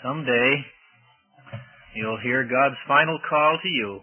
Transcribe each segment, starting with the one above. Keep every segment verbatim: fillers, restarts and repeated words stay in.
Someday, you'll hear God's final call to you.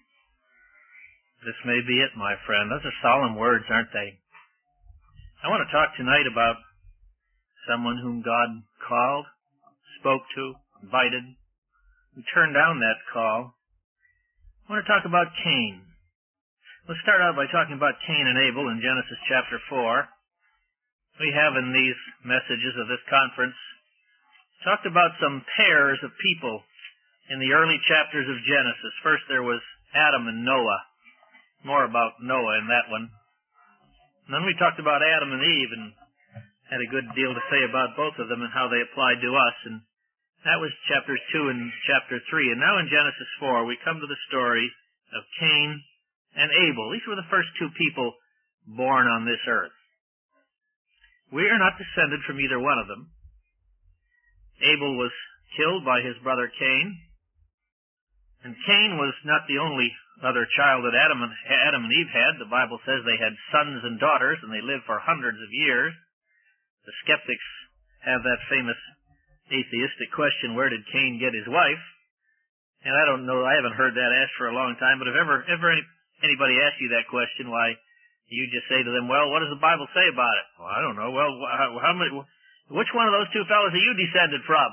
This may be it, my friend. Those are solemn words, aren't they? I want to talk tonight about someone whom God called, spoke to, invited, who turned down that call. I want to talk about Cain. Let's start out by talking about Cain and Abel in Genesis chapter four. We have in these messages of this conference talked about some pairs of people in the early chapters of Genesis. First there was Adam and Noah. More about Noah in that one. And then we talked about Adam and Eve and had a good deal to say about both of them and how they applied to us. And that was chapters two and chapter three. And now in Genesis four we come to the story of Cain and Abel. These were the first two people born on this earth. We are not descended from either one of them. Abel was killed by his brother Cain, and Cain was not the only other child that Adam and, Adam and Eve had. The Bible says they had sons and daughters, and they lived for hundreds of years. The skeptics have that famous atheistic question, where did Cain get his wife? And I don't know, I haven't heard that asked for a long time, but if ever, ever any, anybody asks you that question, why, you just say to them, well, what does the Bible say about it? Well, I don't know. Well, how, how many, which one of those two fellows are you descended from?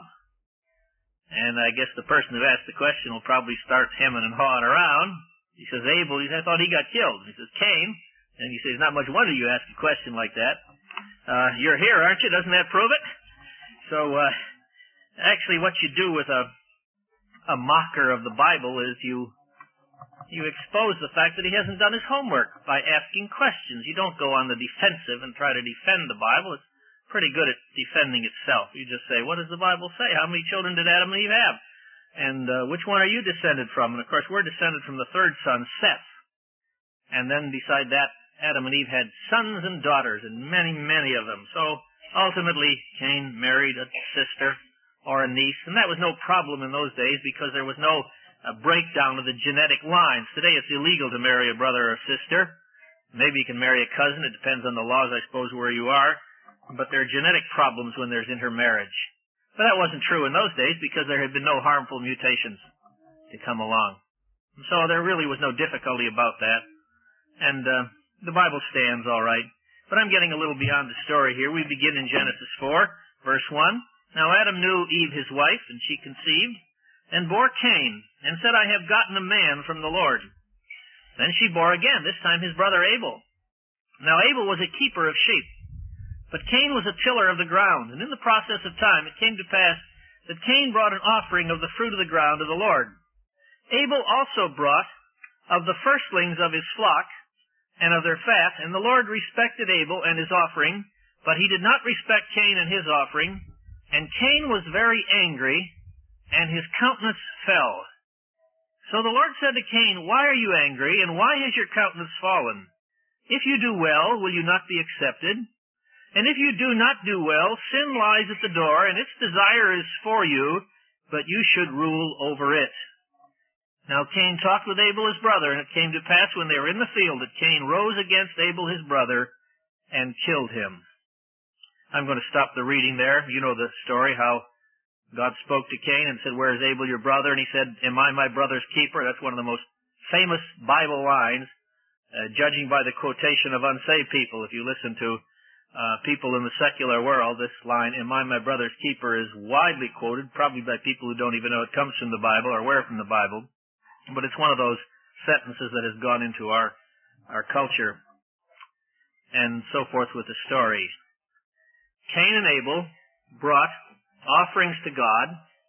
And I guess the person who asked the question will probably start hemming and hawing around. He says, Abel, he says, I thought he got killed. He says, Cain. And he says, not much wonder you ask a question like that. Uh, you're here, aren't you? Doesn't that prove it? So, uh, actually what you do with a, a mocker of the Bible is you You expose the fact that he hasn't done his homework by asking questions. You don't go on the defensive and try to defend the Bible. It's pretty good at defending itself. You just say, what does the Bible say? How many children did Adam and Eve have? And uh, which one are you descended from? And of course, we're descended from the third son, Seth. And then beside that, Adam and Eve had sons and daughters, and many, many of them. So ultimately, Cain married a sister or a niece, and that was no problem in those days because there was no a breakdown of the genetic lines. Today it's illegal to marry a brother or sister. Maybe you can marry a cousin. It depends on the laws, I suppose, where you are. But there are genetic problems when there's intermarriage. But that wasn't true in those days because there had been no harmful mutations to come along. And so there really was no difficulty about that. And uh, the Bible stands all right. But I'm getting a little beyond the story here. We begin in Genesis four, verse one. Now Adam knew Eve his wife, and she conceived, and bore Cain, and said, I have gotten a man from the Lord. Then she bore again, this time his brother Abel. Now Abel was a keeper of sheep, but Cain was a tiller of the ground. And in the process of time it came to pass that Cain brought an offering of the fruit of the ground to the Lord. Abel also brought of the firstlings of his flock and of their fat, and the Lord respected Abel and his offering, but he did not respect Cain and his offering. And Cain was very angry, and his countenance fell. So the Lord said to Cain, why are you angry, and why has your countenance fallen? If you do well, will you not be accepted? And if you do not do well, sin lies at the door, and its desire is for you, but you should rule over it. Now Cain talked with Abel his brother, and it came to pass when they were in the field that Cain rose against Abel his brother and killed him. I'm going to stop the reading there. You know the story, how God spoke to Cain and said, where is Abel your brother? And he said, am I my brother's keeper? That's one of the most famous Bible lines, uh, judging by the quotation of unsaved people. If you listen to uh, people in the secular world, this line, am I my brother's keeper, is widely quoted, probably by people who don't even know it comes from the Bible or where from the Bible. But it's one of those sentences that has gone into our, our culture. And so forth with the story. Cain and Abel brought offerings to God.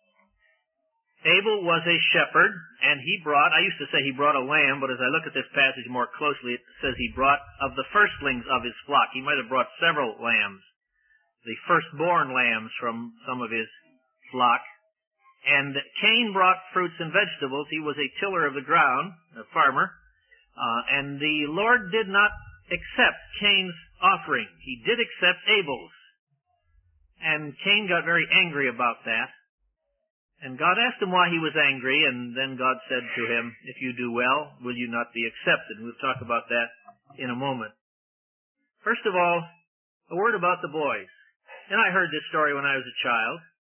Abel was a shepherd, and he brought, I used to say he brought a lamb, but as I look at this passage more closely, it says he brought of the firstlings of his flock. He might have brought several lambs, the firstborn lambs from some of his flock. And Cain brought fruits and vegetables. He was a tiller of the ground, a farmer, uh, and the Lord did not accept Cain's offering. He did accept Abel's. And Cain got very angry about that. And God asked him why he was angry, and then God said to him, if you do well, will you not be accepted? And we'll talk about that in a moment. First of all, a word about the boys. And I heard this story when I was a child.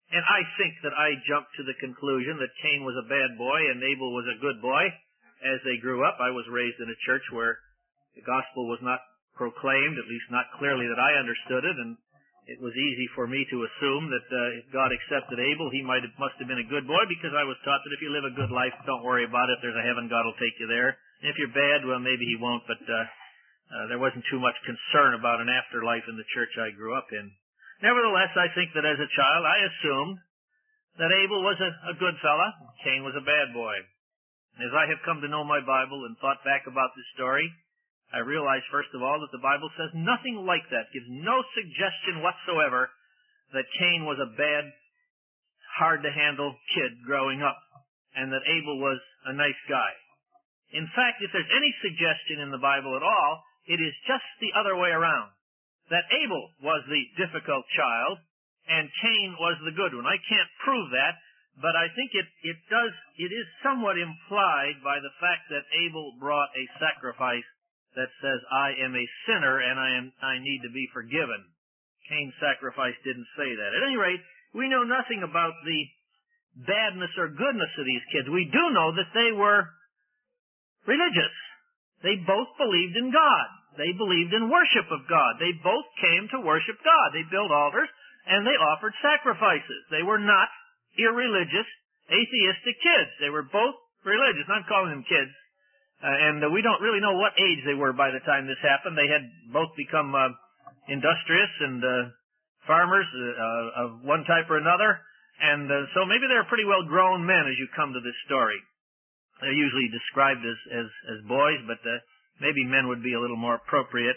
And I think that I jumped to the conclusion that Cain was a bad boy and Abel was a good boy as they grew up. I was raised in a church where the gospel was not proclaimed, at least not clearly that I understood it, and it was easy for me to assume that uh, if God accepted Abel, he might have, must have been a good boy, because I was taught that if you live a good life, don't worry about it. If there's a heaven, God will take you there. And if you're bad, well, maybe he won't, but uh, uh, there wasn't too much concern about an afterlife in the church I grew up in. Nevertheless, I think that as a child, I assumed that Abel was a, a good fella, Cain was a bad boy. As I have come to know my Bible and thought back about this story, I realize, first of all, that the Bible says nothing like that, gives no suggestion whatsoever that Cain was a bad, hard-to-handle kid growing up, and that Abel was a nice guy. In fact, if there's any suggestion in the Bible at all, it is just the other way around, that Abel was the difficult child, and Cain was the good one. I can't prove that, but I think it, it does, it is somewhat implied by the fact that Abel brought a sacrifice that says, I am a sinner and I am I need to be forgiven. Cain's sacrifice didn't say that. At any rate, we know nothing about the badness or goodness of these kids. We do know that they were religious. They both believed in God. They believed in worship of God. They both came to worship God. They built altars and they offered sacrifices. They were not irreligious, atheistic kids. They were both religious. I'm calling them kids. Uh, and uh, we don't really know what age they were by the time this happened. They had both become uh, industrious and uh, farmers uh, of one type or another. And uh, so maybe they're pretty well grown men as you come to this story. They're usually described as, as, as boys, but uh, maybe men would be a little more appropriate.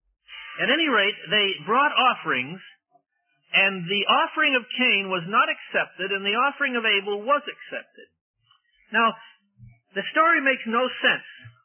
At any rate, they brought offerings, and the offering of Cain was not accepted, and the offering of Abel was accepted. Now, the story makes no sense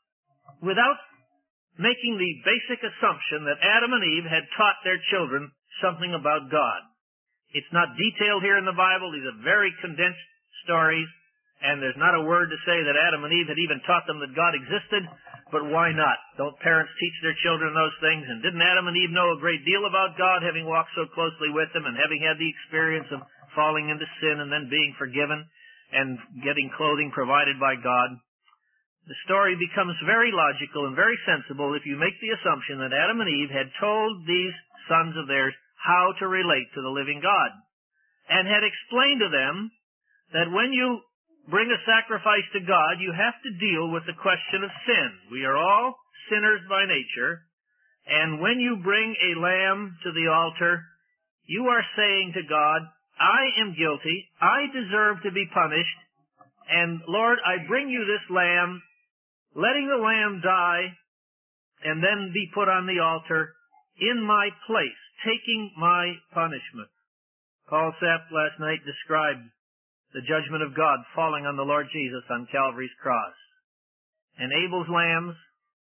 without making the basic assumption that Adam and Eve had taught their children something about God. It's not detailed here in the Bible. These are very condensed stories, and there's not a word to say that Adam and Eve had even taught them that God existed, but why not? Don't parents teach their children those things? And didn't Adam and Eve know a great deal about God, having walked so closely with Him and having had the experience of falling into sin and then being forgiven and getting clothing provided by God? The story becomes very logical and very sensible if you make the assumption that Adam and Eve had told these sons of theirs how to relate to the living God, and had explained to them that when you bring a sacrifice to God, you have to deal with the question of sin. We are all sinners by nature, and when you bring a lamb to the altar, you are saying to God, I am guilty, I deserve to be punished, and Lord, I bring you this lamb, letting the lamb die, and then be put on the altar in my place, taking my punishment. Paul Sapp last night described the judgment of God falling on the Lord Jesus on Calvary's cross. And Abel's lambs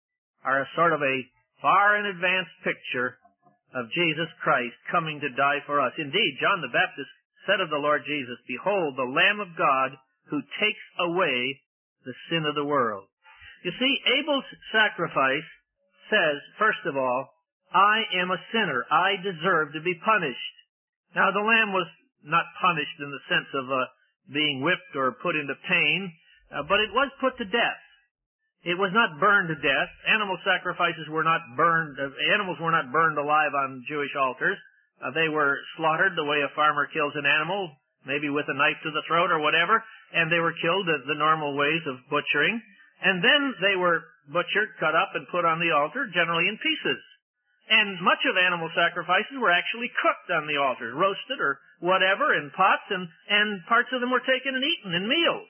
are a sort of a far in advance picture of Jesus Christ coming to die for us. Indeed, John the Baptist said of the Lord Jesus, behold, the Lamb of God who takes away the sin of the world. You see, Abel's sacrifice says, first of all, I am a sinner. I deserve to be punished. Now, the lamb was not punished in the sense of uh, being whipped or put into pain, uh, but it was put to death. It was not burned to death. Animal sacrifices were not burned, uh, animals were not burned alive on Jewish altars. Uh, they were slaughtered the way a farmer kills an animal, maybe with a knife to the throat or whatever, and they were killed the, the normal ways of butchering. And then they were butchered, cut up, and put on the altar, generally in pieces. And much of animal sacrifices were actually cooked on the altar, roasted or whatever in pots, and, and parts of them were taken and eaten in meals.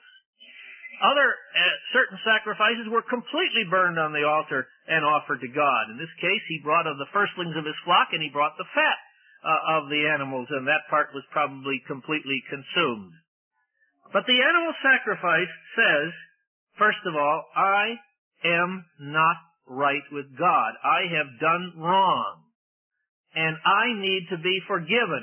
Other uh, certain sacrifices were completely burned on the altar and offered to God. In this case, he brought of the firstlings of his flock, and he brought the fat uh, of the animals, and that part was probably completely consumed. But the animal sacrifice says, first of all, I am not right with God. I have done wrong, and I need to be forgiven.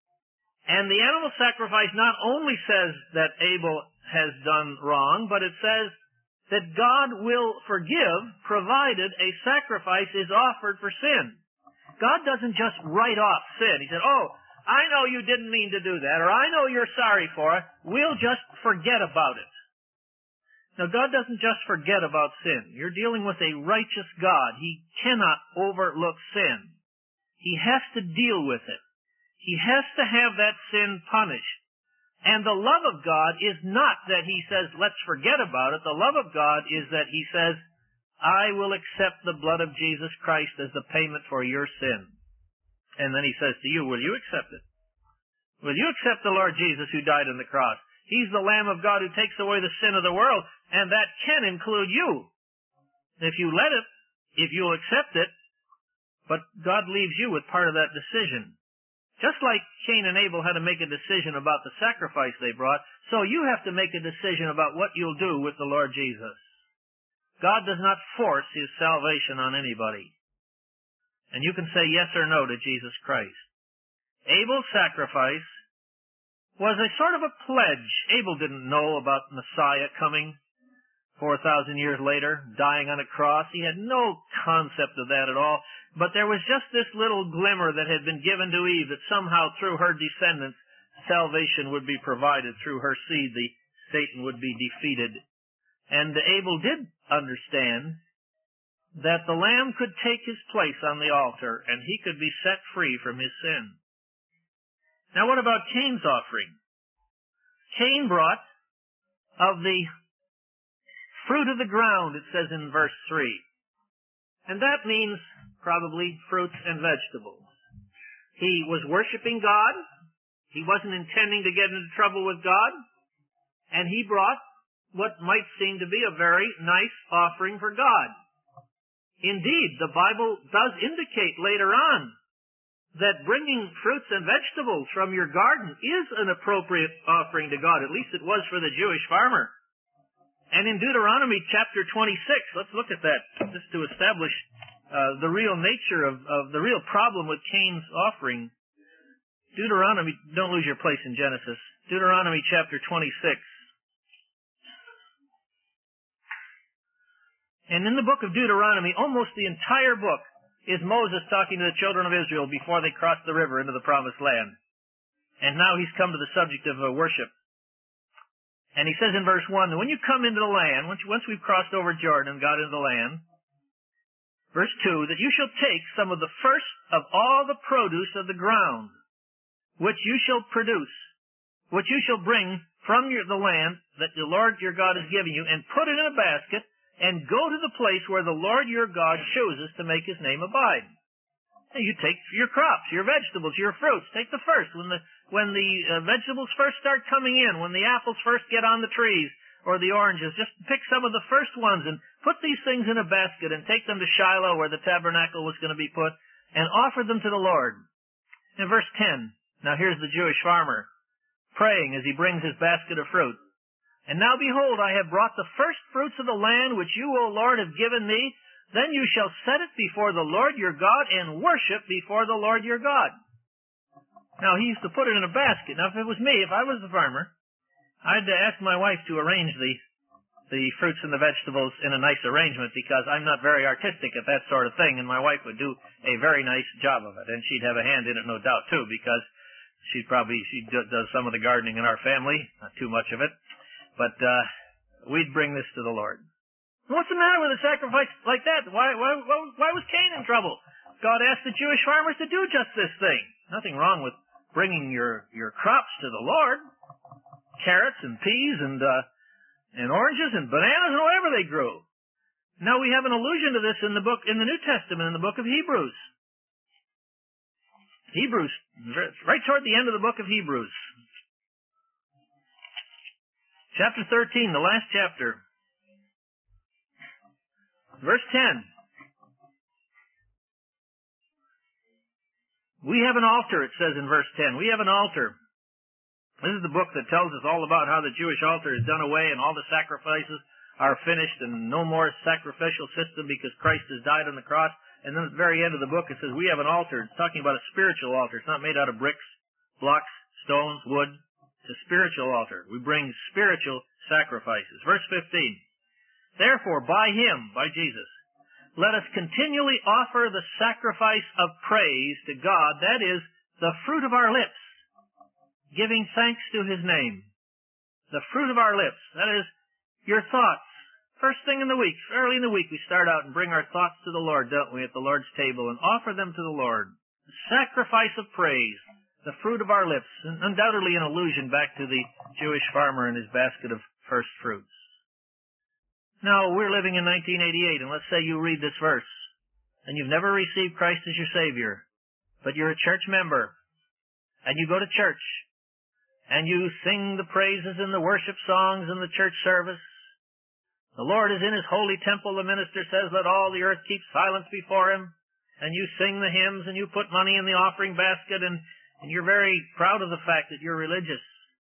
And the animal sacrifice not only says that Abel has done wrong, but it says that God will forgive provided a sacrifice is offered for sin. God doesn't just write off sin. He said, oh, I know you didn't mean to do that, or I know you're sorry for it. We'll just forget about it. Now, God doesn't just forget about sin. You're dealing with a righteous God. He cannot overlook sin. He has to deal with it. He has to have that sin punished. And the love of God is not that He says, let's forget about it. The love of God is that He says, I will accept the blood of Jesus Christ as the payment for your sin. And then He says to you, will you accept it? Will you accept the Lord Jesus who died on the cross? He's the Lamb of God who takes away the sin of the world, and that can include you. If you let it, if you'll accept it, but God leaves you with part of that decision. Just like Cain and Abel had to make a decision about the sacrifice they brought, so you have to make a decision about what you'll do with the Lord Jesus. God does not force His salvation on anybody. And you can say yes or no to Jesus Christ. Abel's sacrifice was a sort of a pledge. Abel didn't know about Messiah coming four thousand years later, dying on a cross. He had no concept of that at all. But there was just this little glimmer that had been given to Eve that somehow through her descendants salvation would be provided. Through her seed, the Satan would be defeated. And Abel did understand that the lamb could take his place on the altar and he could be set free from his sin. Now what about Cain's offering? Cain brought of the fruit of the ground, it says in verse three. And that means probably fruits and vegetables. He was worshiping God. He wasn't intending to get into trouble with God. And he brought what might seem to be a very nice offering for God. Indeed, the Bible does indicate later on that bringing fruits and vegetables from your garden is an appropriate offering to God. At least it was for the Jewish farmer. And in Deuteronomy chapter twenty-six, let's look at that, just to establish uh, the real nature of, of the real problem with Cain's offering. Deuteronomy, don't lose your place in Genesis. Deuteronomy chapter twenty-six. And in the book of Deuteronomy, almost the entire book is Moses talking to the children of Israel before they crossed the river into the promised land. And now he's come to the subject of uh, worship. And he says in verse one, that when you come into the land, once, once we've crossed over Jordan and got into the land, verse two, that you shall take some of the first of all the produce of the ground, which you shall produce, which you shall bring from your, the land that the Lord your God has given you, and put it in a basket, and go to the place where the Lord your God chooses to make His name abide. And you take your crops, your vegetables, your fruits. Take the first. When the when the uh, vegetables first start coming in, when the apples first get on the trees, or the oranges, just pick some of the first ones and put these things in a basket and take them to Shiloh where the tabernacle was going to be put and offer them to the Lord. In verse ten, now here's the Jewish farmer praying as he brings his basket of fruit. And now behold, I have brought the first fruits of the land which you, O Lord, have given me. Then you shall set it before the Lord your God and worship before the Lord your God. Now he used to put it in a basket. Now if it was me, if I was the farmer, I'd ask my wife to arrange the the fruits and the vegetables in a nice arrangement, because I'm not very artistic at that sort of thing, and my wife would do a very nice job of it. And she'd have a hand in it, no doubt, too, because she probably she does some of the gardening in our family, not too much of it. But uh, we'd bring this to the Lord. What's the matter with a sacrifice like that? Why, why, why, why was Cain in trouble? God asked the Jewish farmers to do just this thing. Nothing wrong with bringing your, your crops to the Lord. Carrots and peas and uh, and oranges and bananas and whatever they grew. Now we have an allusion to this in the book, in the New Testament, in the book of Hebrews. Hebrews, right toward the end of the book of Hebrews. Chapter thirteen, the last chapter. Verse ten. We have an altar, it says in verse ten. We have an altar. This is the book that tells us all about how the Jewish altar is done away and all the sacrifices are finished and no more sacrificial system because Christ has died on the cross. And then at the very end of the book it says we have an altar. It's talking about a spiritual altar. It's not made out of bricks, blocks, stones, wood. It's a spiritual altar. We bring spiritual sacrifices. Verse fifteen. Therefore, by Him, by Jesus, let us continually offer the sacrifice of praise to God, that is, the fruit of our lips, giving thanks to His name. The fruit of our lips, that is, your thoughts. First thing in the week, early in the week, we start out and bring our thoughts to the Lord, don't we, at the Lord's table, and offer them to the Lord. Sacrifice of praise, the fruit of our lips, and undoubtedly an allusion back to the Jewish farmer and his basket of first fruits. Now, we're living in nineteen eighty-eight, and let's say you read this verse, and you've never received Christ as your Savior, but you're a church member, and you go to church, and you sing the praises and the worship songs in the church service. The Lord is in His holy temple, the minister says, let all the earth keep silence before Him, and you sing the hymns, and you put money in the offering basket, and, and you're very proud of the fact that you're religious.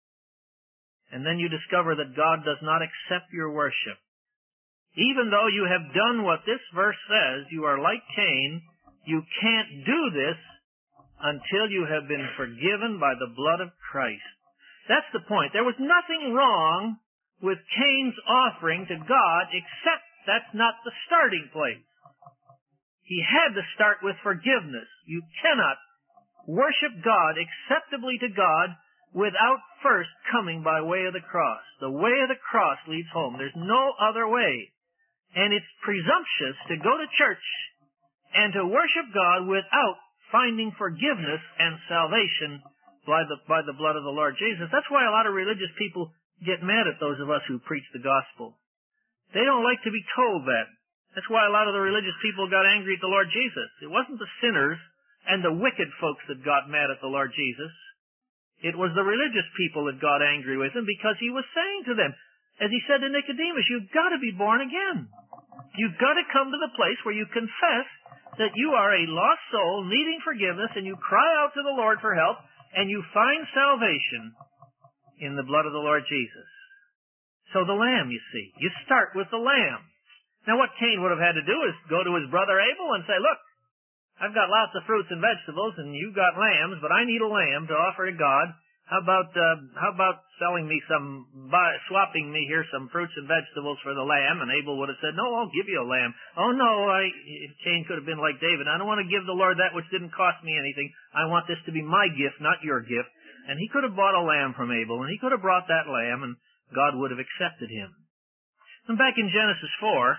And then you discover that God does not accept your worship. Even though you have done what this verse says, you are like Cain, you can't do this until you have been forgiven by the blood of Christ. That's the point. There was nothing wrong with Cain's offering to God, except that's not the starting place. He had to start with forgiveness. You cannot worship God acceptably to God without first coming by way of the cross. The way of the cross leads home. There's no other way. And it's presumptuous to go to church and to worship God without finding forgiveness and salvation by the, by the blood of the Lord Jesus. That's why a lot of religious people get mad at those of us who preach the gospel. They don't like to be told that. That's why a lot of the religious people got angry at the Lord Jesus. It wasn't the sinners and the wicked folks that got mad at the Lord Jesus. It was the religious people that got angry with Him because He was saying to them, as He said to Nicodemus, you've got to be born again. You've got to come to the place where you confess that you are a lost soul needing forgiveness, and you cry out to the Lord for help, and you find salvation in the blood of the Lord Jesus. So the lamb, you see. You start with the lamb. Now what Cain would have had to do is go to his brother Abel and say, look, I've got lots of fruits and vegetables, and you've got lambs, but I need a lamb to offer to God. How about uh, how about selling me some, buy, swapping me here some fruits and vegetables for the lamb? And Abel would have said, no, I'll give you a lamb. Oh, no, I, Cain could have been like David. I don't want to give the Lord that which didn't cost me anything. I want this to be my gift, not your gift. And he could have bought a lamb from Abel, and he could have brought that lamb, and God would have accepted him. And back in Genesis four,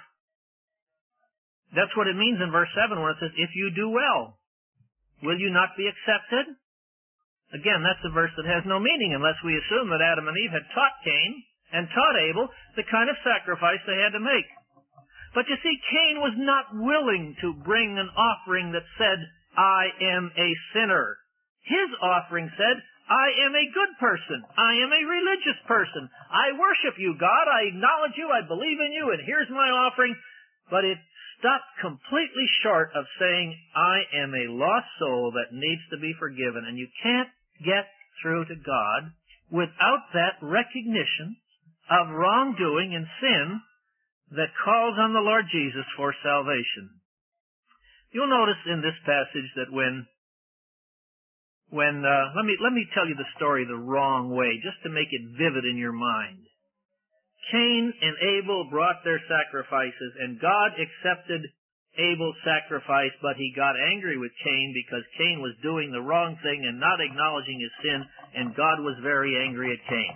that's what it means in verse seven when it says, if you do well, will you not be accepted? Again, that's a verse that has no meaning unless we assume that Adam and Eve had taught Cain and taught Abel the kind of sacrifice they had to make. But you see, Cain was not willing to bring an offering that said, I am a sinner. His offering said, I am a good person. I am a religious person. I worship you, God. I acknowledge you. I believe in you, and here's my offering. But it stopped completely short of saying, I am a lost soul that needs to be forgiven. And you can't get through to God without that recognition of wrongdoing and sin that calls on the Lord Jesus for salvation. You'll notice in this passage that when when uh, let me let me tell you the story the wrong way, just to make it vivid in your mind. Cain and Abel brought their sacrifices, and God accepted Abel's sacrifice, but he got angry with Cain because Cain was doing the wrong thing and not acknowledging his sin, and God was very angry at Cain.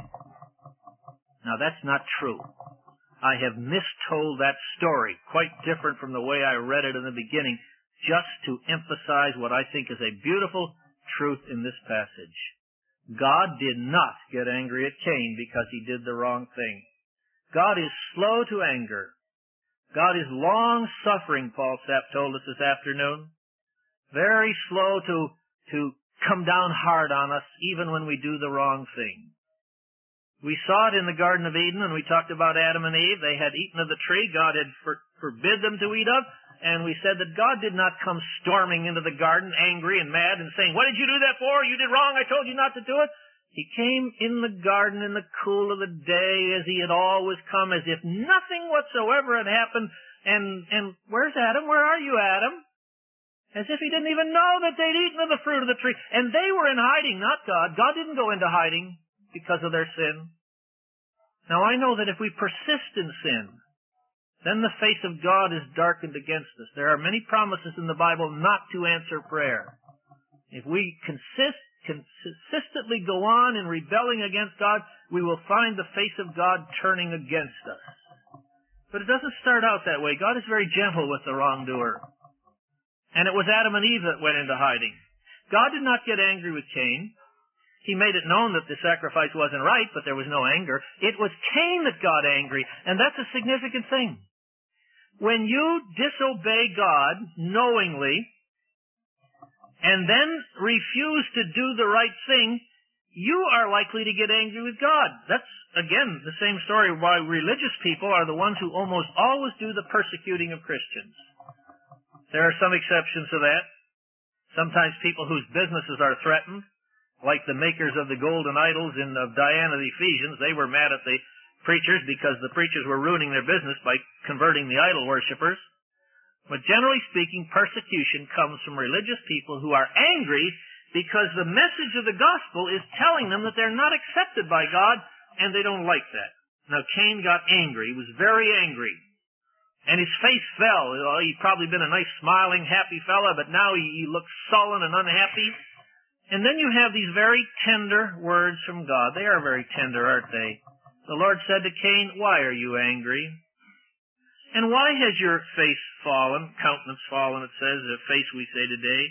Now that's not true. I have mistold that story, quite different from the way I read it in the beginning, just to emphasize what I think is a beautiful truth in this passage. God did not get angry at Cain because he did the wrong thing. God is slow to anger. God is long-suffering, Paul Sapp told us this afternoon. Very slow to, to come down hard on us, even when we do the wrong thing. We saw it in the Garden of Eden when we talked about Adam and Eve. They had eaten of the tree God had for, forbid them to eat of, and we said that God did not come storming into the garden angry and mad and saying, what did you do that for? You did wrong. I told you not to do it. He came in the garden in the cool of the day as he had always come, as if nothing whatsoever had happened. And, and where's Adam? Where are you, Adam? As if he didn't even know that they'd eaten of the fruit of the tree. And they were in hiding, not God. God didn't go into hiding because of their sin. Now I know that if we persist in sin, then the face of God is darkened against us. There are many promises in the Bible not to answer prayer. If we consist, consistently go on in rebelling against God, we will find the face of God turning against us. But it doesn't start out that way. God is very gentle with the wrongdoer. And it was Adam and Eve that went into hiding. God did not get angry with Cain. He made it known that the sacrifice wasn't right, but there was no anger. It was Cain that got angry, and that's a significant thing. When you disobey God knowingly, and then refuse to do the right thing, you are likely to get angry with God. That's, again, the same story why religious people are the ones who almost always do the persecuting of Christians. There are some exceptions to that. Sometimes people whose businesses are threatened, like the makers of the golden idols in of Diana the Ephesians, they were mad at the preachers because the preachers were ruining their business by converting the idol worshippers. But generally speaking, persecution comes from religious people who are angry because the message of the gospel is telling them that they're not accepted by God, and they don't like that. Now, Cain got angry. He was very angry. And his face fell. He'd probably been a nice, smiling, happy fella, but now he, he looked sullen and unhappy. And then you have these very tender words from God. They are very tender, aren't they? The Lord said to Cain, "Why are you angry? And why has your face fallen?" Countenance fallen, it says, the face we say today.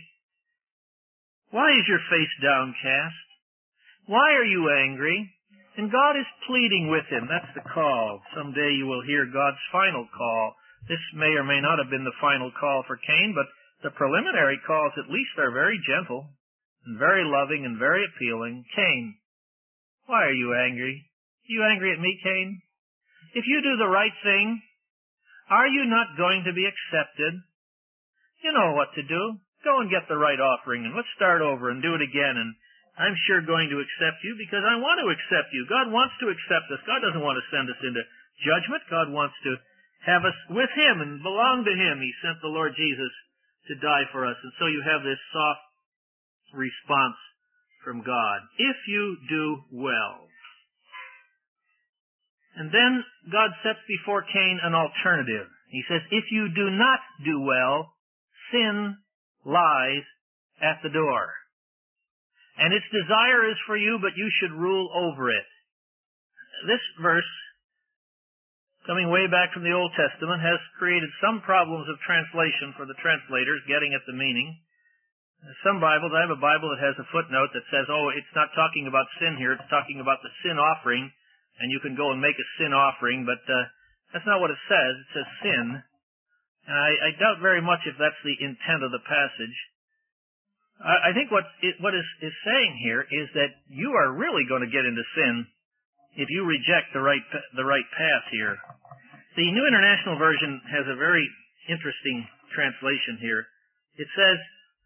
"Why is your face downcast? Why are you angry?" And God is pleading with him. That's the call. Someday you will hear God's final call. This may or may not have been the final call for Cain, but the preliminary calls at least are very gentle and very loving and very appealing. "Cain, why are you angry? Are you angry at me, Cain? If you do the right thing, are you not going to be accepted? You know what to do. Go and get the right offering, and let's start over and do it again, and I'm sure going to accept you because I want to accept you. God wants to accept us. God doesn't want to send us into judgment. God wants to have us with Him and belong to Him. He sent the Lord Jesus to die for us. And so you have this soft response from God. If you do well. And then God sets before Cain an alternative. He says, if you do not do well, sin lies at the door. And its desire is for you, but you should rule over it. This verse, coming way back from the Old Testament, has created some problems of translation for the translators, getting at the meaning. Some Bibles, I have a Bible that has a footnote that says, oh, it's not talking about sin here, it's talking about the sin offering, and you can go and make a sin offering, but uh, that's not what it says. It says sin. And I, I doubt very much if that's the intent of the passage. I, I think what it, what is, is saying here is that you are really going to get into sin if you reject the right the right path here. The New International Version has a very interesting translation here. It says,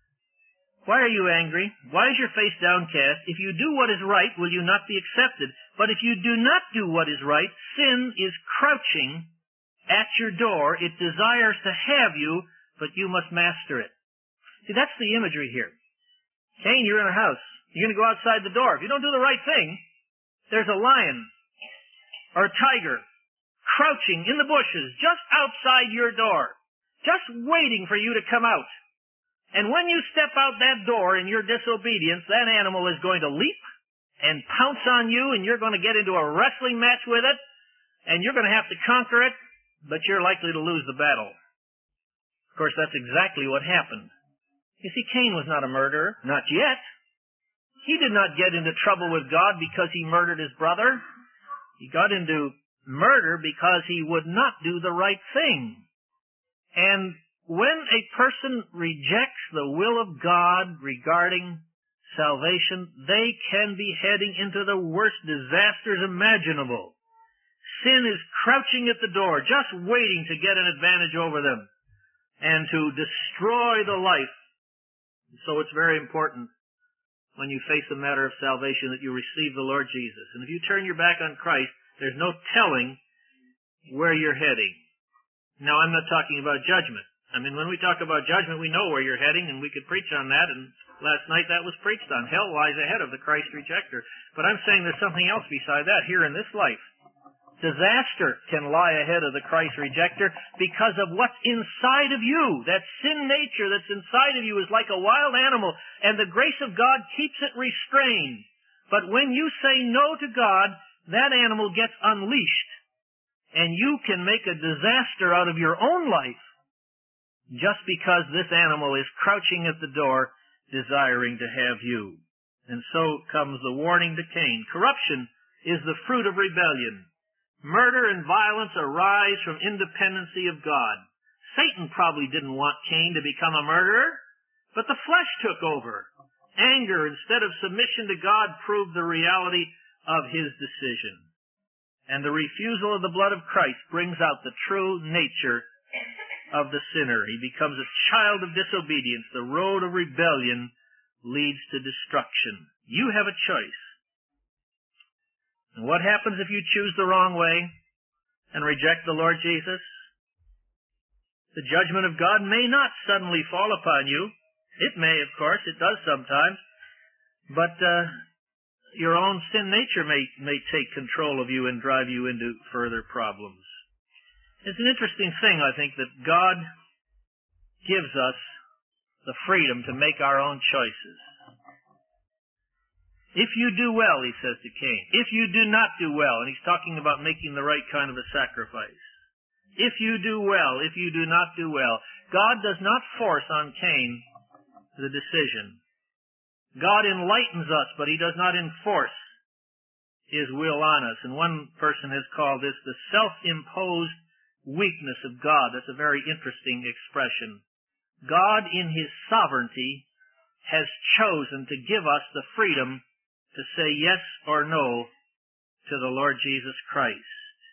why are you angry? Why is your face downcast? If you do what is right, will you not be accepted? But if you do not do what is right, sin is crouching at your door. It desires to have you, but you must master it. See, that's the imagery here. Cain, you're in a house. You're going to go outside the door. If you don't do the right thing, there's a lion or a tiger crouching in the bushes just outside your door, just waiting for you to come out. And when you step out that door in your disobedience, that animal is going to leap and pounce on you, and you're going to get into a wrestling match with it, and you're going to have to conquer it, but you're likely to lose the battle. Of course, that's exactly what happened. You see, Cain was not a murderer, not yet. He did not get into trouble with God because he murdered his brother. He got into murder because he would not do the right thing. And when a person rejects the will of God regarding salvation, they can be heading into the worst disasters imaginable. Sin is crouching at the door, just waiting to get an advantage over them and to destroy the life. So it's very important when you face the matter of salvation that you receive the Lord Jesus. And if you turn your back on Christ, there's no telling where you're heading. Now, I'm not talking about judgment. I mean, when we talk about judgment, we know where you're heading, and we could preach on that, and last night that was preached on. Hell lies ahead of the Christ rejecter. But I'm saying there's something else beside that here in this life. Disaster can lie ahead of the Christ rejecter because of what's inside of you. That sin nature that's inside of you is like a wild animal, and the grace of God keeps it restrained. But when you say no to God, that animal gets unleashed, and you can make a disaster out of your own life just because this animal is crouching at the door desiring to have you. And so comes the warning to Cain. Corruption is the fruit of rebellion. Murder and violence arise from independency of God. Satan probably didn't want Cain to become a murderer, but the flesh took over. Anger instead of submission to God proved the reality of his decision. And the refusal of the blood of Christ brings out the true nature of the sinner. He becomes a child of disobedience. The road of rebellion leads to destruction. You have a choice. And what happens if you choose the wrong way and reject the Lord Jesus? The judgment of God may not suddenly fall upon you. It may, of course, it does sometimes. But uh, your own sin nature may, may take control of you and drive you into further problems. It's an interesting thing, I think, that God gives us the freedom to make our own choices. If you do well, he says to Cain. If you do not do well, and he's talking about making the right kind of a sacrifice. If you do well, if you do not do well. God does not force on Cain the decision. God enlightens us, but he does not enforce his will on us. And one person has called this the self-imposed weakness of God. That's a very interesting expression. God, in his sovereignty, has chosen to give us the freedom to say yes or no to the Lord Jesus Christ.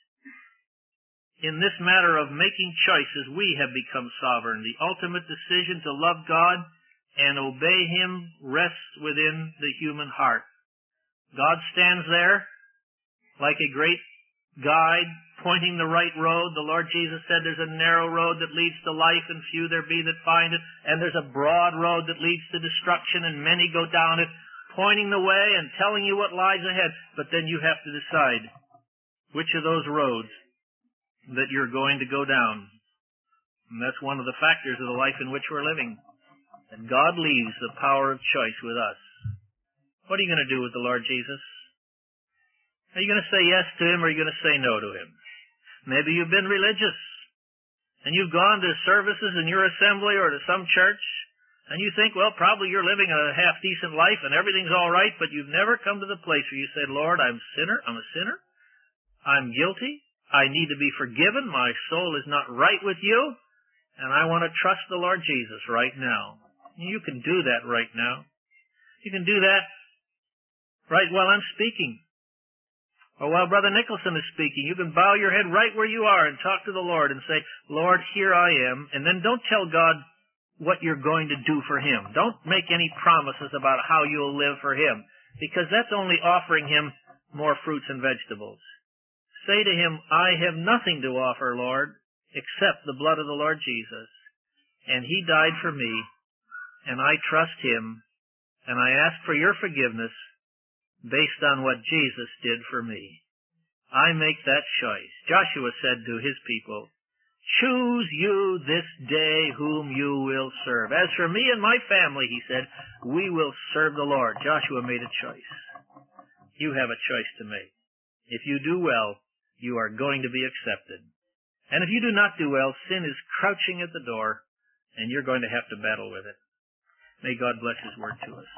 In this matter of making choices, we have become sovereign. The ultimate decision to love God and obey him rests within the human heart. God stands there like a great guide pointing the right road. The Lord Jesus said there's a narrow road that leads to life and few there be that find it, and there's a broad road that leads to destruction and many go down it, pointing the way and telling you what lies ahead. But then you have to decide which of those roads that you're going to go down. And that's one of the factors of the life in which we're living. And God leaves the power of choice with us. What are you going to do with the Lord Jesus? Are you going to say yes to him, or are you going to say no to him? Maybe you've been religious, and you've gone to services in your assembly or to some church, and you think, well, probably you're living a half-decent life and everything's all right, but you've never come to the place where you say, Lord, I'm a sinner, I'm a sinner, I'm guilty, I need to be forgiven, my soul is not right with you, and I want to trust the Lord Jesus right now. You can do that right now. You can do that right while I'm speaking. Or while Brother Nicholson is speaking, you can bow your head right where you are and talk to the Lord and say, Lord, here I am. And then don't tell God what you're going to do for him. Don't make any promises about how you'll live for him, because that's only offering him more fruits and vegetables. Say to him, I have nothing to offer, Lord, except the blood of the Lord Jesus. And he died for me, and I trust him, and I ask for your forgiveness based on what Jesus did for me. I make that choice. Joshua said to his people, choose you this day whom you will serve. As for me and my family, he said, we will serve the Lord. Joshua made a choice. You have a choice to make. If you do well, you are going to be accepted. And if you do not do well, sin is crouching at the door, and you're going to have to battle with it. May God bless his word to us.